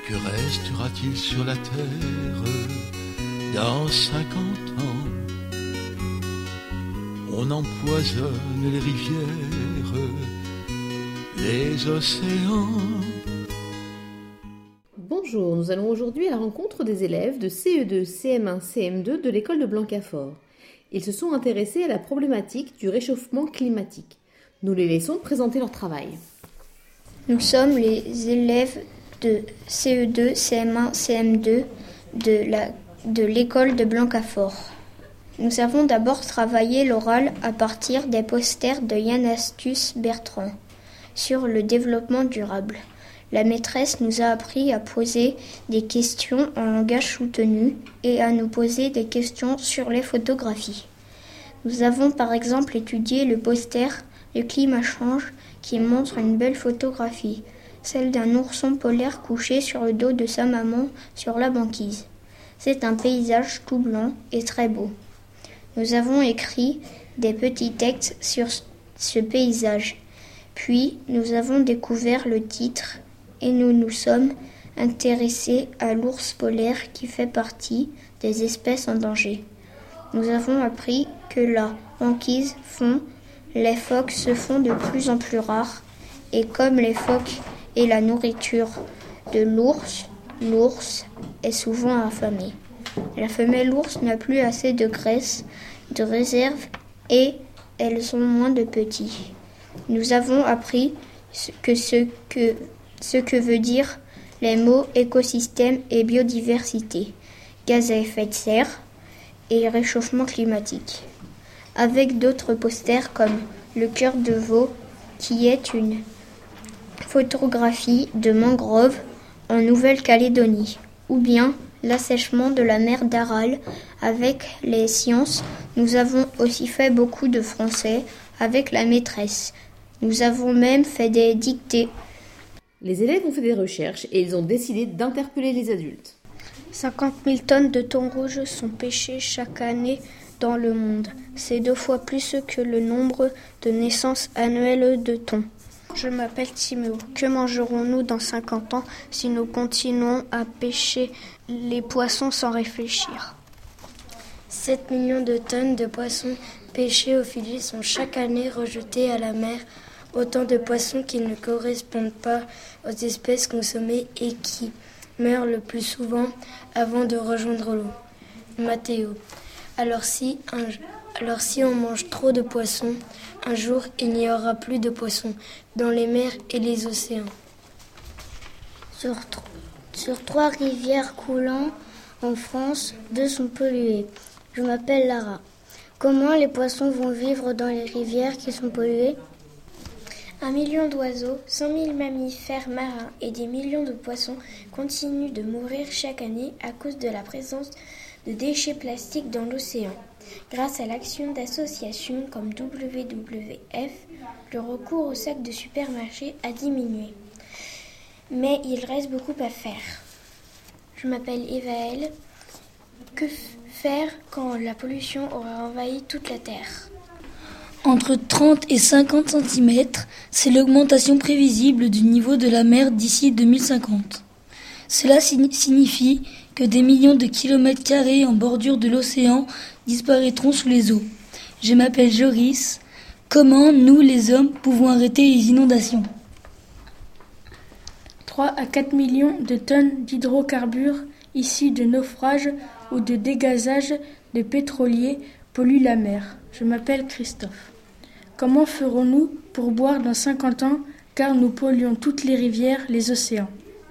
Que restera-t-il sur la terre dans 50 ans? On empoisonne les rivières, les océans. Bonjour, nous allons aujourd'hui à la rencontre des élèves de CE2, CM1, CM2 de l'école de Blancafort. Ils se sont intéressés à la problématique du réchauffement climatique. Nous les laissons présenter leur travail. Nous sommes les élèves de CE2, CM1, CM2 de l'école de Blancafort. Nous avons d'abord travaillé l'oral à partir des posters de Yann Astus Bertrand sur le développement durable. La maîtresse nous a appris à poser des questions en langage soutenu et à nous poser des questions sur les photographies. Nous avons par exemple étudié le poster « Le climat change » qui montre une belle photographie, celle d'un ourson polaire couché sur le dos de sa maman sur la banquise. C'est un paysage tout blanc et très beau. Nous avons écrit des petits textes sur ce paysage. Puis, nous avons découvert le titre et nous nous sommes intéressés à l'ours polaire qui fait partie des espèces en danger. Nous avons appris que la banquise fond, les phoques se font de plus en plus rares et comme les phoques est la nourriture de l'ours, l'ours est souvent affamé. La femelle ours n'a plus assez de graisse, de réserve et elles ont moins de petits. Nous avons appris ce que veut dire les mots écosystème et biodiversité, gaz à effet de serre et réchauffement climatique. Avec d'autres posters comme le cœur de veau qui est une photographie de mangroves en Nouvelle-Calédonie ou bien l'assèchement de la mer d'Aral. Avec les sciences, nous avons aussi fait beaucoup de français avec la maîtresse. Nous avons même fait des dictées. Les élèves ont fait des recherches et ils ont décidé d'interpeller les adultes. 50 000 tonnes de thon rouge sont pêchées chaque année dans le monde. C'est 2 fois plus que le nombre de naissances annuelles de thon. Je m'appelle Timéo. Que mangerons-nous dans 50 ans si nous continuons à pêcher les poissons sans réfléchir? 7 millions de tonnes de poissons pêchés au filet sont chaque année rejetés à la mer. Autant de poissons qui ne correspondent pas aux espèces consommées et qui meurent le plus souvent avant de rejoindre l'eau. Mathéo. Alors si on mange trop de poissons, un jour il n'y aura plus de poissons dans les mers et les océans. Sur 3 rivières coulant en France, 2 sont polluées. Je m'appelle Lara. Comment les poissons vont vivre dans les rivières qui sont polluées? 1 million d'oiseaux, 100 000 mammifères marins et des millions de poissons continuent de mourir chaque année à cause de la présence de déchets plastiques dans l'océan. Grâce à l'action d'associations comme WWF, le recours aux sacs de supermarché a diminué. Mais il reste beaucoup à faire. Je m'appelle Evaëlle. Que faire quand la pollution aura envahi toute la Terre? Entre 30 et 50 cm, c'est l'augmentation prévisible du niveau de la mer d'ici 2050. Cela signifie que des millions de kilomètres carrés en bordure de l'océan disparaîtront sous les eaux. Je m'appelle Joris. Comment nous, les hommes, pouvons arrêter les inondations? 3 à 4 millions de tonnes d'hydrocarbures issus de naufrages ou de dégazage de pétroliers polluent la mer. Je m'appelle Christophe. Comment ferons-nous pour boire dans 50 ans car nous polluons toutes les rivières, les océans?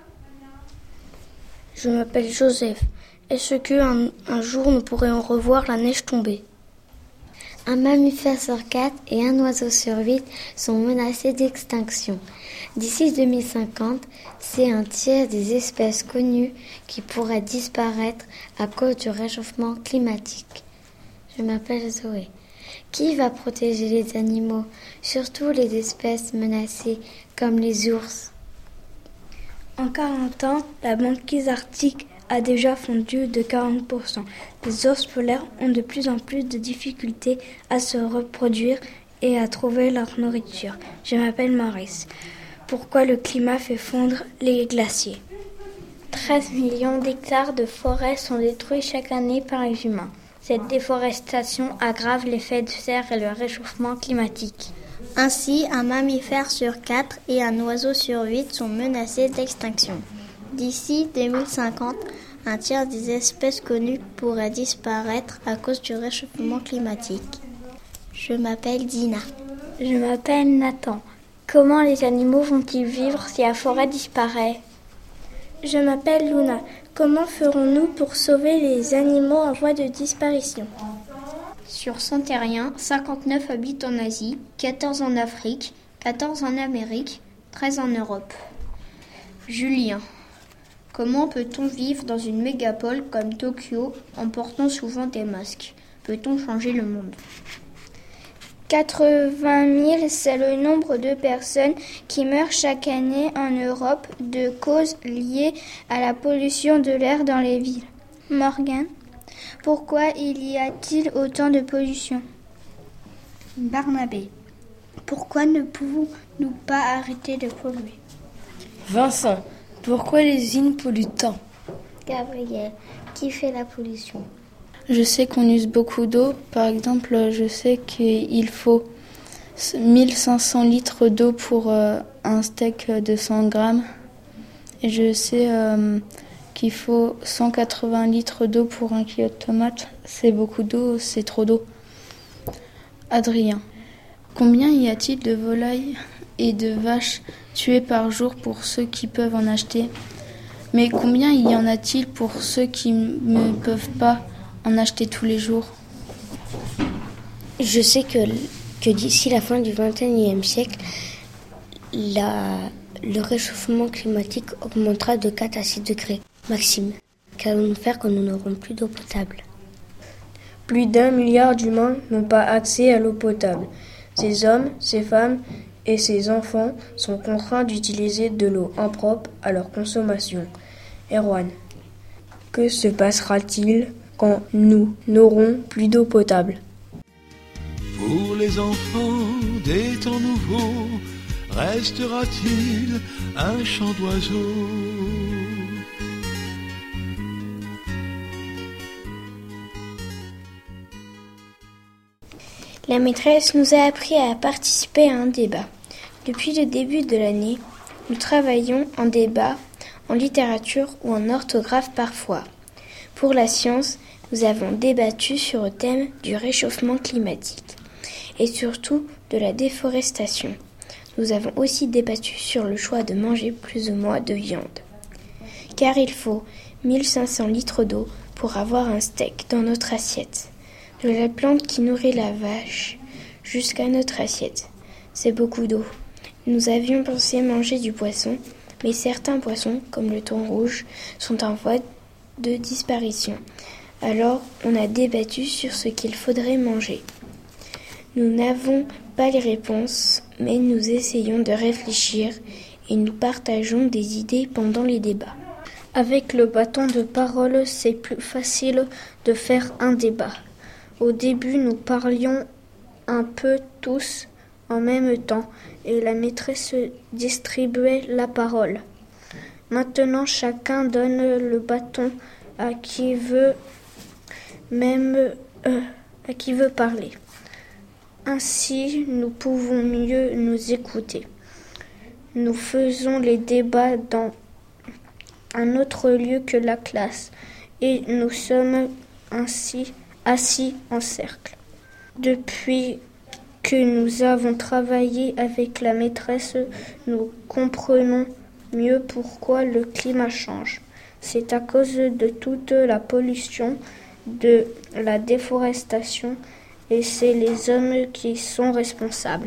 Je m'appelle Joseph. Est-ce qu'un jour nous pourrions revoir la neige tomber? Un mammifère sur 4 et un oiseau sur 8 sont menacés d'extinction. D'ici 2050, c'est un tiers des espèces connues qui pourraient disparaître à cause du réchauffement climatique. Je m'appelle Zoé. Qui va protéger les animaux, surtout les espèces menacées comme les ours? En 40 ans, la banquise arctique a déjà fondu de 40%. Les ours polaires ont de plus en plus de difficultés à se reproduire et à trouver leur nourriture. Je m'appelle Maurice. Pourquoi le climat fait fondre les glaciers? 13 millions d'hectares de forêts sont détruits chaque année par les humains. Cette déforestation aggrave l'effet de serre et le réchauffement climatique. Ainsi, un mammifère sur 4 et un oiseau sur 8 sont menacés d'extinction. D'ici 2050, un tiers des espèces connues pourraient disparaître à cause du réchauffement climatique. Je m'appelle Dina. Je m'appelle Nathan. Comment les animaux vont-ils vivre si la forêt disparaît ? Je m'appelle Luna. Comment ferons-nous pour sauver les animaux en voie de disparition ? Sur 100 terriens, 59 habitent en Asie, 14 en Afrique, 14 en Amérique, 13 en Europe. Julien. Comment peut-on vivre dans une mégapole comme Tokyo en portant souvent des masques ? Peut-on changer le monde ? 80 000, c'est le nombre de personnes qui meurent chaque année en Europe de causes liées à la pollution de l'air dans les villes. Morgane, pourquoi y a-t-il autant de pollution ? Barnabé. Pourquoi ne pouvons-nous pas arrêter de polluer ? Vincent. Pourquoi les usines polluent tant ? Gabriel, qui fait la pollution ? Je sais qu'on use beaucoup d'eau. Par exemple, je sais qu'il faut 1500 litres d'eau pour un steak de 100 grammes. Et je sais qu'il faut 180 litres d'eau pour un kilo de tomates. C'est beaucoup d'eau, c'est trop d'eau. Adrien. Combien y a-t-il de volailles et de vaches tuées par jour pour ceux qui peuvent en acheter ? Mais combien y en a-t-il pour ceux qui ne peuvent pas en acheter tous les jours ? Je sais que d'ici la fin du XXIe siècle, le réchauffement climatique augmentera de 4 à 6 degrés. Maxime, qu'allons-nous faire quand nous n'aurons plus d'eau potable ? Plus d'1 milliard d'humains n'ont pas accès à l'eau potable. Ces hommes, ces femmes et ces enfants sont contraints d'utiliser de l'eau impropre à leur consommation. Erwan, que se passera-t-il quand nous n'aurons plus d'eau potable ? Pour les enfants des temps nouveaux, restera-t-il un chant d'oiseaux ? La maîtresse nous a appris à participer à un débat. Depuis le début de l'année, nous travaillons en débat, en littérature ou en orthographe parfois. Pour la science, nous avons débattu sur le thème du réchauffement climatique et surtout de la déforestation. Nous avons aussi débattu sur le choix de manger plus ou moins de viande. Car il faut 1500 litres d'eau pour avoir un steak dans notre assiette. De la plante qui nourrit la vache jusqu'à notre assiette. C'est beaucoup d'eau. Nous avions pensé manger du poisson, mais certains poissons, comme le thon rouge, sont en voie de disparition. Alors, on a débattu sur ce qu'il faudrait manger. Nous n'avons pas les réponses, mais nous essayons de réfléchir et nous partageons des idées pendant les débats. Avec le bâton de parole, c'est plus facile de faire un débat. Au début, nous parlions un peu tous en même temps et la maîtresse distribuait la parole. Maintenant, chacun donne le bâton à qui veut parler. Ainsi, nous pouvons mieux nous écouter. Nous faisons les débats dans un autre lieu que la classe et nous sommes ainsi assis en cercle. Depuis que nous avons travaillé avec la maîtresse, nous comprenons mieux pourquoi le climat change. C'est à cause de toute la pollution, de la déforestation, et c'est les hommes qui sont responsables.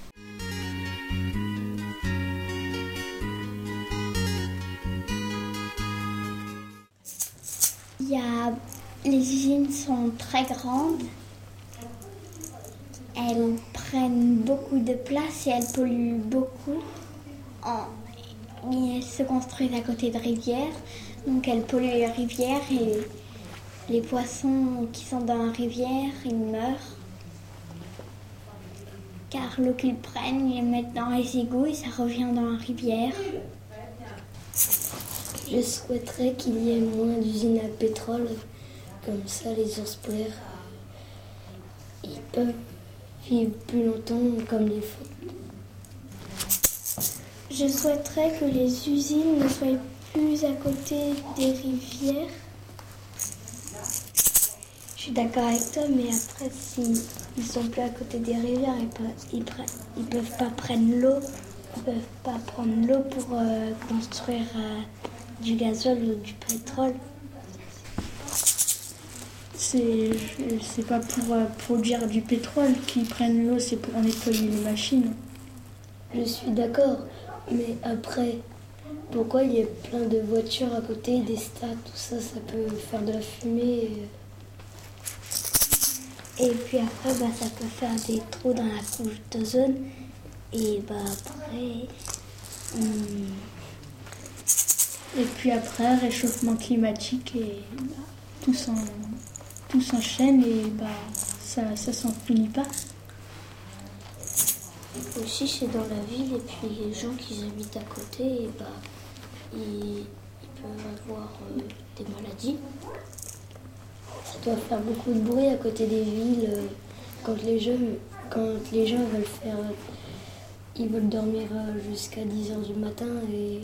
Les usines sont très grandes, elles prennent beaucoup de place et elles polluent beaucoup. Elles se construisent à côté de rivières, donc elles polluent les rivières et les poissons qui sont dans la rivière, ils meurent. Car l'eau qu'ils prennent, ils la mettent dans les égouts et ça revient dans la rivière. Je souhaiterais qu'il y ait moins d'usines à pétrole, comme ça les ours polaires, ils peuvent vivre plus longtemps comme les phoques. Je souhaiterais que les usines ne soient plus à côté des rivières. Je suis d'accord avec toi, mais après, s'ils sont plus à côté des rivières, ils peuvent pas prendre l'eau. Ils peuvent pas prendre l'eau pour construire du gazole ou du pétrole. C'est pas pour produire du pétrole qu'ils prennent l'eau, c'est pour nettoyer les machines. Je suis d'accord, mais après, pourquoi il y a plein de voitures à côté, des stades, tout ça, ça peut faire de la fumée. Et puis après, ça peut faire des trous dans la couche d'ozone. Et après... Et puis après, réchauffement climatique et tout s'enchaîne et ça s'en finit pas. Aussi, c'est dans la ville et puis les gens qui habitent à côté, et ils peuvent avoir des maladies. Ça doit faire beaucoup de bruit à côté des villes quand les gens ils veulent dormir jusqu'à 10h du matin et...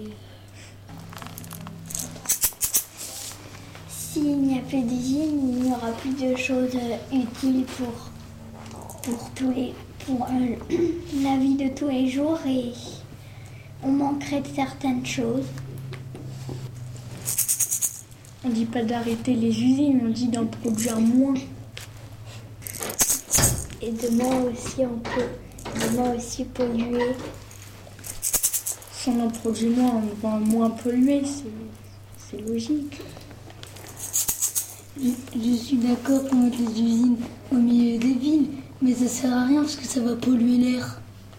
S'il n'y a plus d'usines, il n'y aura plus de choses utiles pour la vie de tous les jours et on manquerait de certaines choses. On dit pas d'arrêter les usines, on dit d'en produire moins. Et demain aussi polluer. Si on en produit moins, on va moins polluer, c'est logique. Je suis d'accord pour mettre les usines au milieu des villes, mais ça sert à rien parce que ça va polluer l'air.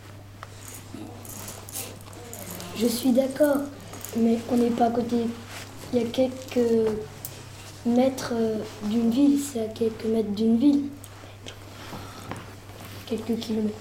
Je suis d'accord, mais on n'est pas à côté. Il y a quelques mètres d'une ville, c'est à quelques mètres d'une ville. Quelques kilomètres.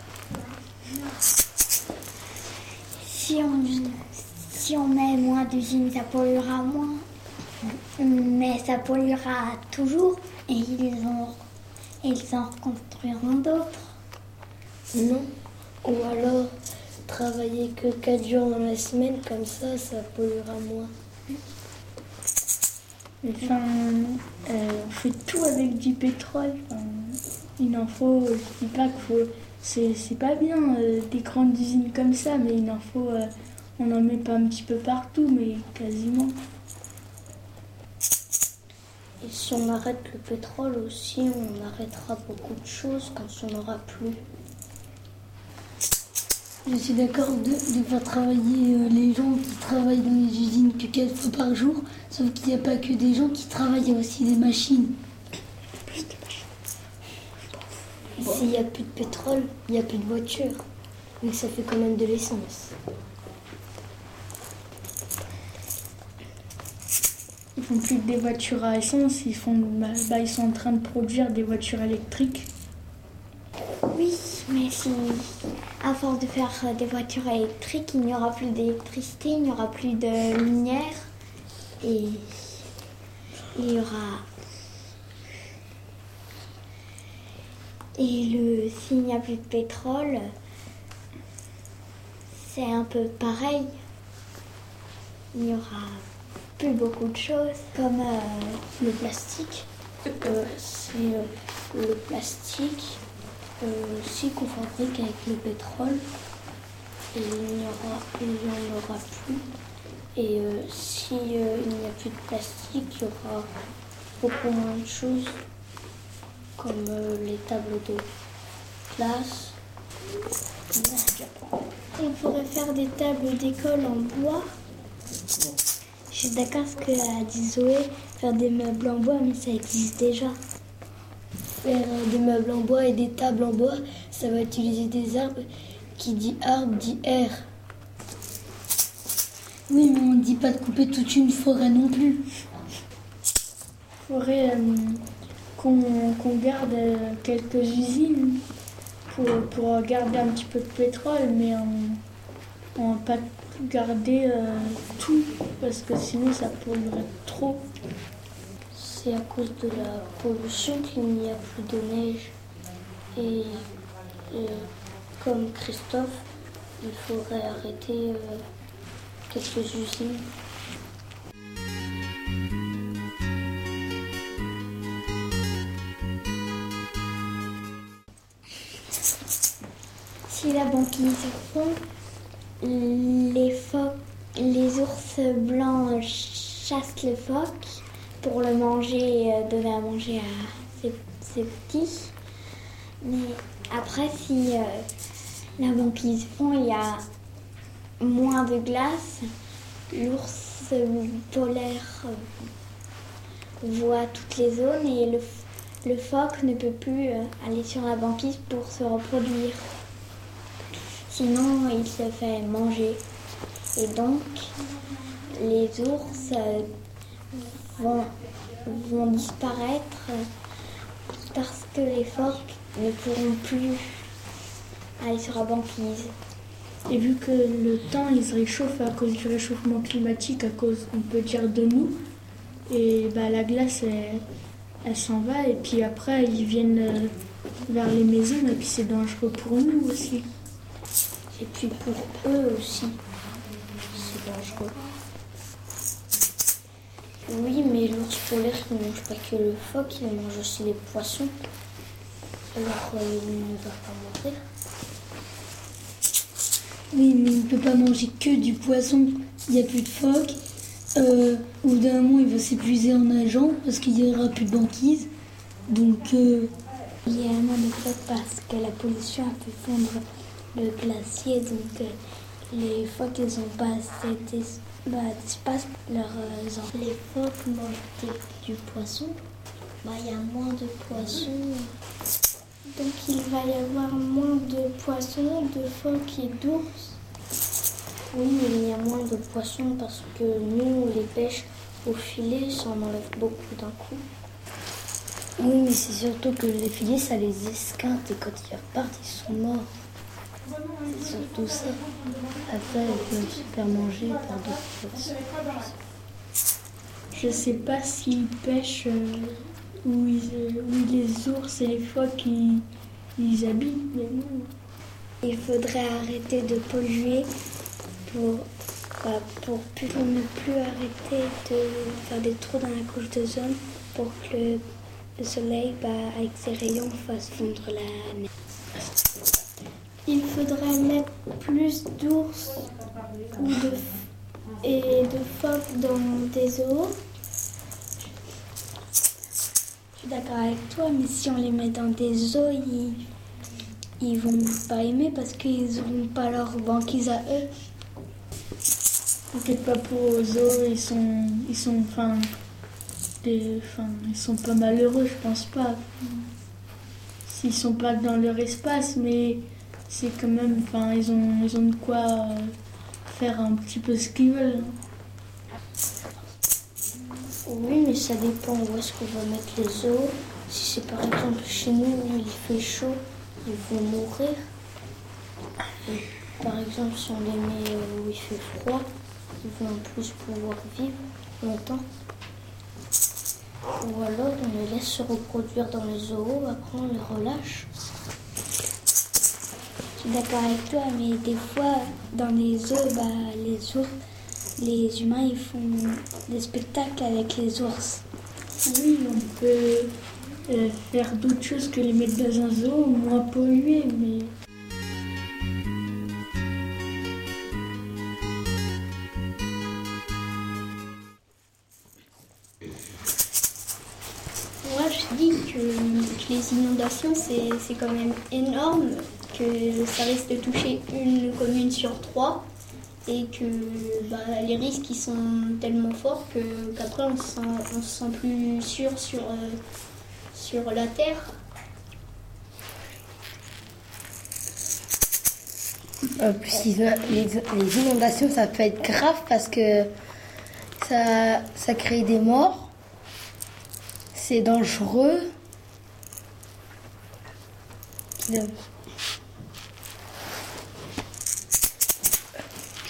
Si on met moins d'usines, ça polluera moins. Mais ça polluera toujours et ils en reconstruiront d'autres. Non. Ou alors travailler que 4 jours dans la semaine, comme ça polluera moins. Enfin, on fait tout avec du pétrole. Il en faut, je dis pas qu'il faut, c'est pas bien des grandes usines comme ça, mais il en faut, on en met pas un petit peu partout, mais quasiment. Et si on arrête le pétrole aussi, on arrêtera beaucoup de choses quand on n'aura plus. Je suis d'accord de faire travailler les gens qui travaillent dans les usines que 4 fois par jour, sauf qu'il n'y a pas que des gens qui travaillent, il y a aussi des machines. S'il n'y a plus de pétrole, il n'y a plus de voitures, vu que ça fait quand même de l'essence. Ils font plus que des voitures à essence, ils sont en train de produire des voitures électriques. Oui, mais si à force de faire des voitures électriques, il n'y aura plus d'électricité, il n'y aura plus de lumière et il y aura... Et s'il n'y a plus de pétrole, c'est un peu pareil. Il n'y aura plus beaucoup de choses comme le plastique. C'est le plastique aussi qu'on fabrique avec le pétrole. Et il n'y en aura plus. Et s'il n'y a plus de plastique, il y aura beaucoup moins de choses comme les tables de classe. On pourrait faire des tables d'école en bois. Je suis d'accord avec ce qu'a dit Zoé, faire des meubles en bois, mais ça existe déjà. Faire des meubles en bois et des tables en bois, ça va utiliser des arbres. Qui dit arbre dit air. Oui, mais on ne dit pas de couper toute une forêt non plus. Il faudrait qu'on garde quelques usines pour garder un petit peu de pétrole, mais on va pas garder tout parce que sinon ça polluerait trop. C'est à cause de la pollution qu'il n'y a plus de neige. Et comme Christophe, il faudrait arrêter quelques usines. Si la banquise fond, les ours blancs chassent le phoque pour le manger, donner à manger à ses petits. Mais après, si la banquise fond, il y a moins de glace, l'ours polaire voit toutes les zones et le phoque ne peut plus aller sur la banquise pour se reproduire. Sinon, il se fait manger. Et donc, les ours vont disparaître parce que les phoques ne pourront plus aller sur la banquise. Et vu que le temps il se réchauffe à cause du réchauffement climatique, à cause, on peut dire, de nous, et la glace elle s'en va et puis après ils viennent vers les maisons et puis c'est dangereux pour nous aussi. Et puis pour eux aussi, c'est dangereux. Oui, mais l'ours polaire ne mange pas que le phoque, il mange aussi les poissons. Alors il ne va pas mourir. Oui, mais il ne peut pas manger que du poisson. Il n'y a plus de phoque. Au bout d'un moment, il va s'épuiser en nageant parce qu'il n'y aura plus de banquise. Donc, il y a moins de phoques parce que la pollution a fait fondre le glacier. Donc, les phoques, ils n'ont pas assez d'espace pour leurs enfants. Les phoques mangent du poisson. Il y a moins de poissons. Donc il va y avoir moins de poissons, de phoques et d'ours. Oui, mais il y a moins de poissons parce que nous, on les pêche au filet, ça en enlève beaucoup d'un coup. Oui, mais c'est surtout que les filets, ça les esquinte et quand ils repartent, ils sont morts. C'est surtout ça. Après, ils peuvent se faire manger par d'autres poissons. Je sais pas s'ils pêchent où les ours et les phoques ils habitent, mais non. Il faudrait arrêter de polluer pour ne plus arrêter de faire des trous dans la couche d'ozone pour que le soleil, avec ses rayons, fasse fondre la neige. Il faudrait mettre plus d'ours et de phoques dans des zoos. Je suis d'accord avec toi, mais si on les met dans des zoos, ils vont pas aimer parce qu'ils n'auront pas leur banquise à eux. T'inquiète pas pour aux zoos, ils sont pas malheureux, je pense pas. S'ils sont pas dans leur espace, mais c'est quand même, ils ont de quoi faire un petit peu ce qu'ils veulent. Oui, mais ça dépend où est-ce qu'on va mettre les zoos. Si c'est par exemple chez nous où il fait chaud, ils vont mourir. Et par exemple, si on les met où il fait froid, ils vont en plus pouvoir vivre longtemps. Ou alors on les laisse se reproduire dans les zoos, après on les relâche. Je suis d'accord avec toi, mais des fois, dans les zoos, les humains ils font des spectacles avec les ours. Oui, on peut faire d'autres choses que les mettre dans un zoo, moins polluer, mais... Moi, je dis que les inondations, c'est quand même énorme, que ça risque de toucher une commune sur 3 et que les risques ils sont tellement forts qu'après on se sent plus sûr sur la terre. Les inondations, ça peut être grave parce que ça crée des morts. C'est dangereux.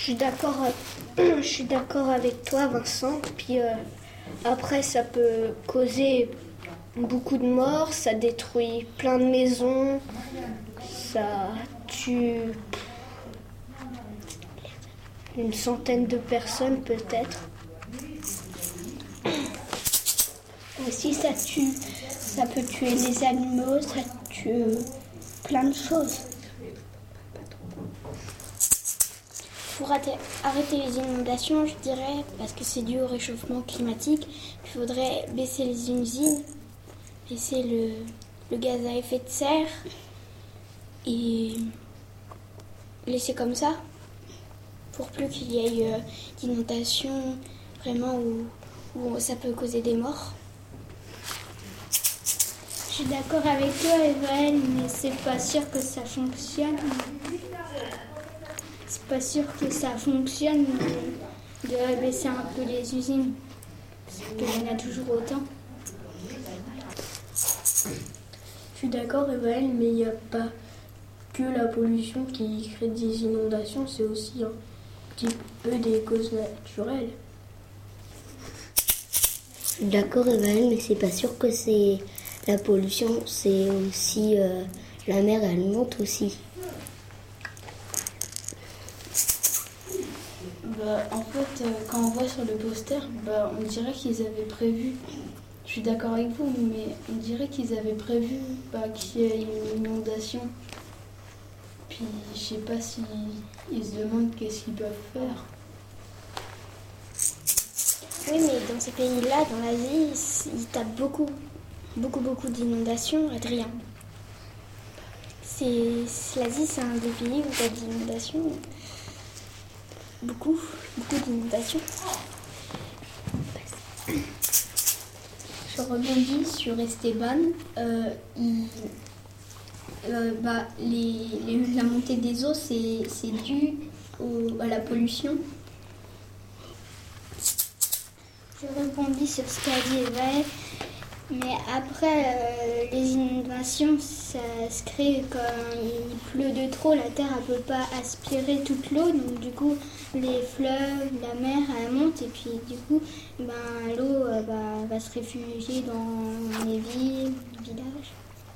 Je suis d'accord avec toi, Vincent. Puis après, ça peut causer beaucoup de morts, ça détruit plein de maisons, ça tue une centaine de personnes peut-être. Aussi, ça peut tuer les animaux, ça tue plein de choses. Pour arrêter les inondations, je dirais, parce que c'est dû au réchauffement climatique, il faudrait baisser les usines, baisser le gaz à effet de serre et laisser comme ça, pour plus qu'il y ait d'inondations vraiment où ça peut causer des morts. Je suis d'accord avec toi, Evaël, mais c'est pas sûr que ça fonctionne. C'est pas sûr que ça fonctionne de baisser un peu les usines, parce qu'il y en a toujours autant. Je suis d'accord, Evaël, mais il n'y a pas que la pollution qui crée des inondations, c'est aussi un petit peu des causes naturelles. Je suis d'accord, Evaël, mais c'est pas sûr que c'est la pollution, c'est aussi la mer, elle monte aussi. En fait, quand on voit sur le poster, on dirait qu'ils avaient prévu, je suis d'accord avec vous, mais on dirait qu'ils avaient prévu qu'il y ait une inondation. Puis je sais pas s'ils se demandent qu'est-ce qu'ils peuvent faire. Oui, mais dans ces pays-là, dans l'Asie, ils tapent beaucoup d'inondations, Adrien. L'Asie, c'est un des pays où il y a des inondations. Beaucoup d'inondations. Je rebondis sur Esteban. La montée des eaux, c'est dû à la pollution. Je rebondis sur ce qu'a dit Evaël. Mais après, les inondations, ça se crée quand il pleut de trop. La terre ne peut pas aspirer toute l'eau. Donc du coup, les fleuves, la mer, elle monte. Et puis du coup, l'eau va se réfugier dans les villes, les villages.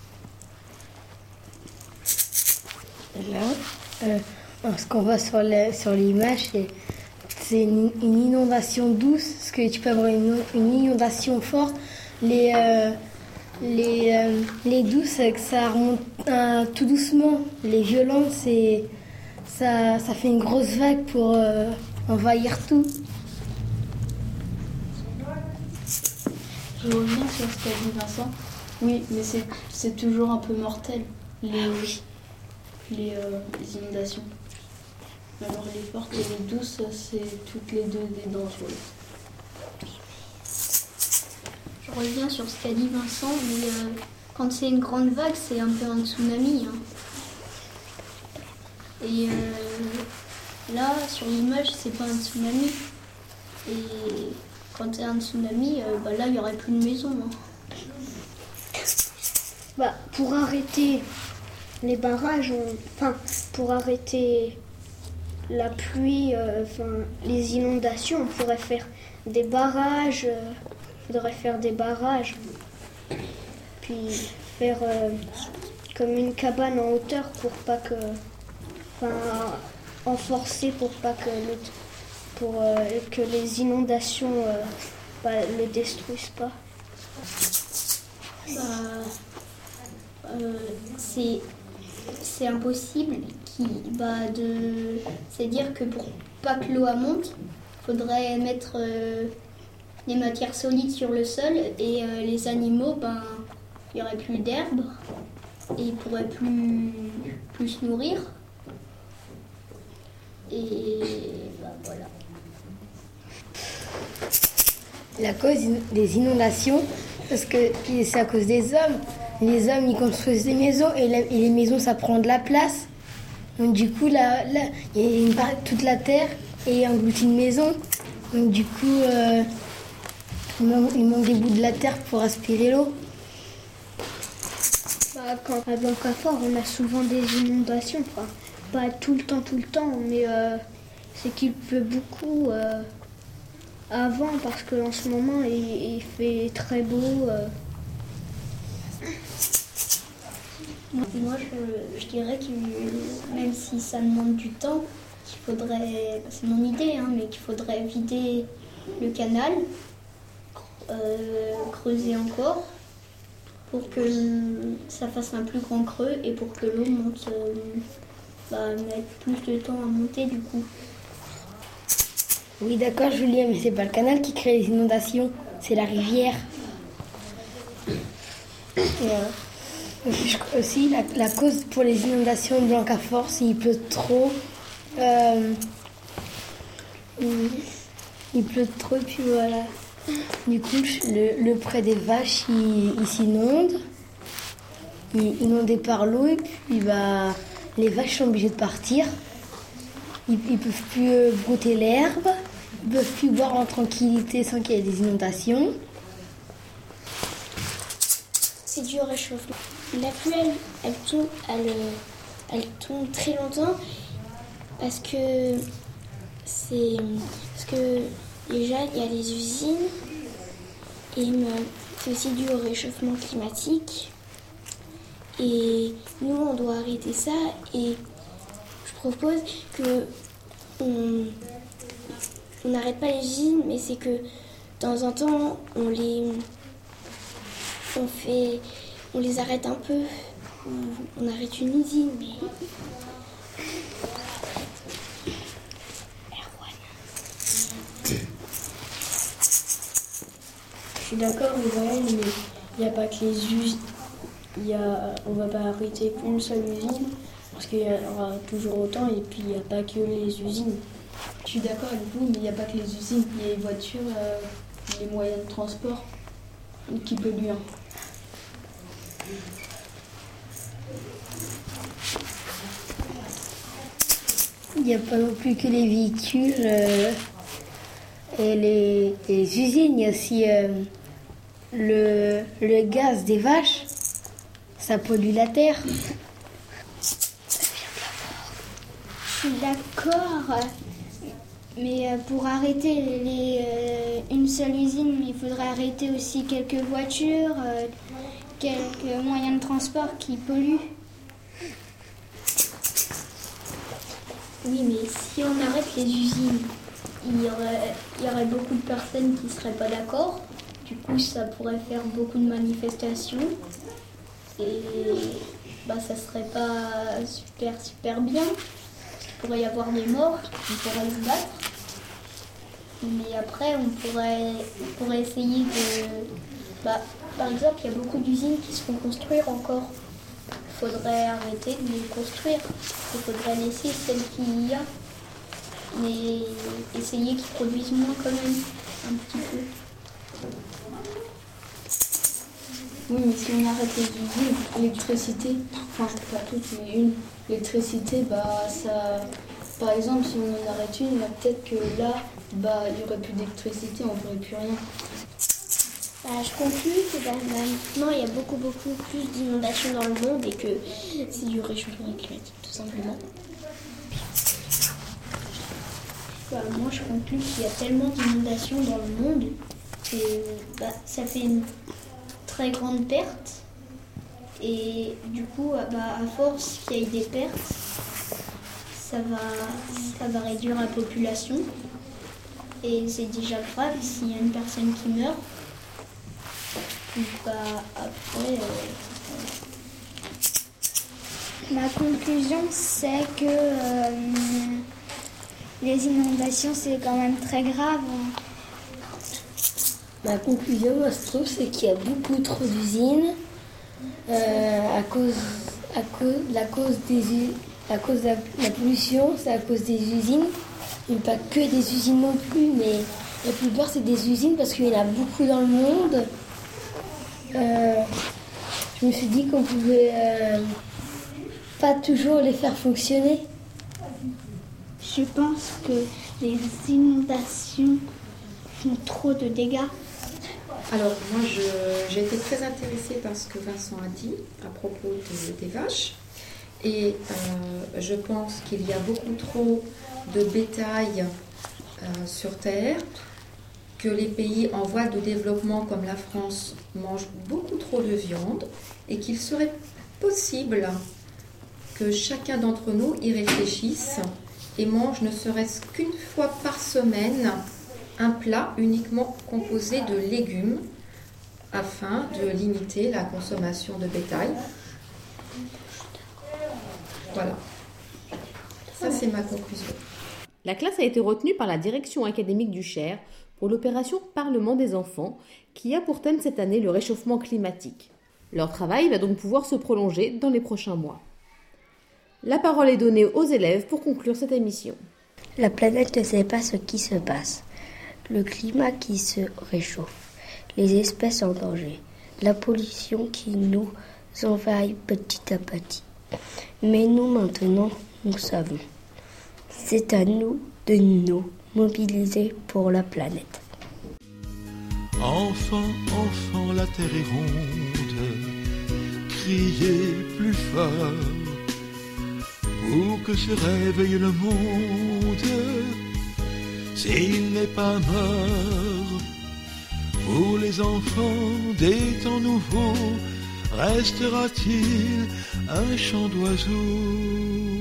Là, ce qu'on voit sur l'image, c'est une inondation douce. Parce que tu peux avoir une inondation forte. Les douces, ça remonte tout doucement. Les violentes, ça fait une grosse vague pour envahir tout. Je reviens sur ce qu'a dit Vincent. Oui, mais c'est toujours un peu mortel, les inondations. Alors les fortes et les douces, c'est toutes les deux des dangereuses. Je reviens sur ce qu'a dit Vincent, mais quand c'est une grande vague, c'est un peu un tsunami. Et là, sur l'image, c'est pas un tsunami. Et quand c'est un tsunami, là, il n'y aurait plus de maison. Pour arrêter les barrages, pour arrêter la pluie, les inondations, on pourrait faire des barrages. Faudrait faire des barrages, puis faire comme une cabane en hauteur pour pas que, renforcer pour pas que les inondations le détruisent pas. C'est impossible. C'est-à-dire que pour pas que l'eau monte, faudrait mettre des matières solides sur le sol et les animaux, il n'y aurait plus d'herbe et ils ne pourraient plus se nourrir. Et voilà. La cause des inondations, parce que c'est à cause des hommes. Les hommes, ils construisent des maisons et les maisons, ça prend de la place. Donc du coup, là il y a toute la terre et engloutit une maison. Donc du coup, il manque des bouts de la terre pour aspirer l'eau. Quand à Blancafort, on a souvent des inondations. Pas tout le temps, mais c'est qu'il pleut beaucoup avant, parce qu'en ce moment, il fait très beau. Moi, je dirais que même si ça demande du temps, qu'il faudrait, c'est mon idée, hein, mais qu'il faudrait vider le canal, creuser encore, pour que ça fasse un plus grand creux et pour que l'eau monte, mettre plus de temps à monter du coup. Oui, d'accord, Julien, mais c'est pas le canal qui crée les inondations, c'est la rivière. Aussi, la cause pour les inondations de Blancafort, s'il pleut trop, il pleut trop, et puis voilà. Du coup, le pré des vaches, il s'inonde. Il est inondé par l'eau, et puis les vaches sont obligées de partir. Ils ne peuvent plus brouter l'herbe, ils ne peuvent plus boire en tranquillité sans qu'il y ait des inondations. C'est du réchauffement. La pluie, elle tombe très longtemps parce que déjà il y a les usines et c'est aussi dû au réchauffement climatique. Et nous, on doit arrêter ça et je propose que on n'arrête pas les usines, mais c'est que de temps en temps, on les arrête un peu. On arrête une usine, mais... Je suis d'accord, mais il n'y a pas que les usines. On va pas arrêter qu'une seule usine, parce qu'il y en aura toujours autant, et puis il n'y a pas que les usines. Je suis d'accord avec vous, mais il n'y a pas que les usines. Il y a les voitures, les moyens de transport qui polluent. Il n'y a pas non plus que les véhicules et les usines. Il y a aussi le gaz des vaches. Ça pollue la terre. Je suis d'accord, mais pour arrêter une seule usine, il faudrait arrêter aussi quelques voitures, quelques moyens de transport qui polluent. Oui, mais si on arrête les usines, il y aurait beaucoup de personnes qui ne seraient pas d'accord. Du coup, ça pourrait faire beaucoup de manifestations. Et ça serait pas super bien. Il pourrait y avoir des morts, on pourrait se battre. Mais après, on pourrait essayer de... par exemple, il y a beaucoup d'usines qui se font construire encore. Il faudrait arrêter de les construire. Il faudrait laisser celles qu'il y a. Mais essayer qu'ils produisent moins quand même, un petit peu. Oui, mais si on arrête les usines, l'électricité, enfin pas toutes, mais une, l'électricité, ça, par exemple, si on en arrête une, peut-être que là, il n'y aurait plus d'électricité, on ne ferait plus rien. Je conclus que maintenant il y a beaucoup plus d'inondations dans le monde et que c'est du réchauffement climatique tout simplement. Moi je conclus qu'il y a tellement d'inondations dans le monde que ça fait une très grande perte et du coup à force qu'il y ait des pertes, ça va réduire la population et c'est déjà grave s'il y a une personne qui meurt. Après, Ma conclusion, c'est que les inondations, c'est quand même très grave. Ma conclusion, moi, je trouve, c'est qu'il y a beaucoup trop d'usines à cause de la pollution, c'est à cause des usines. Et pas que des usines non plus, mais la plupart, c'est des usines parce qu'il y en a beaucoup dans le monde. Je me suis dit qu'on pouvait pas toujours les faire fonctionner. Je pense que les inondations font trop de dégâts. Alors moi j'ai été très intéressée par ce que Vincent a dit à propos des vaches et je pense qu'il y a beaucoup trop de bétail sur Terre, que les pays en voie de développement comme la France mangent beaucoup trop de viande et qu'il serait possible que chacun d'entre nous y réfléchisse et mange ne serait-ce qu'une fois par semaine un plat uniquement composé de légumes afin de limiter la consommation de bétail. Voilà. Ça, c'est ma conclusion. La classe a été retenue par la direction académique du Cher pour l'opération Parlement des enfants qui a pour thème cette année le réchauffement climatique. Leur travail va donc pouvoir se prolonger dans les prochains mois. La parole est donnée aux élèves pour conclure cette émission. La planète ne sait pas ce qui se passe. Le climat qui se réchauffe, les espèces en danger, la pollution qui nous envahit petit à petit. Mais nous maintenant, nous savons. C'est à nous de nous mobiliser pour la planète. Enfant, enfant, la terre est ronde, criez plus fort pour que se réveille le monde. S'il n'est pas mort, pour les enfants des temps nouveaux, restera-t-il un chant d'oiseaux?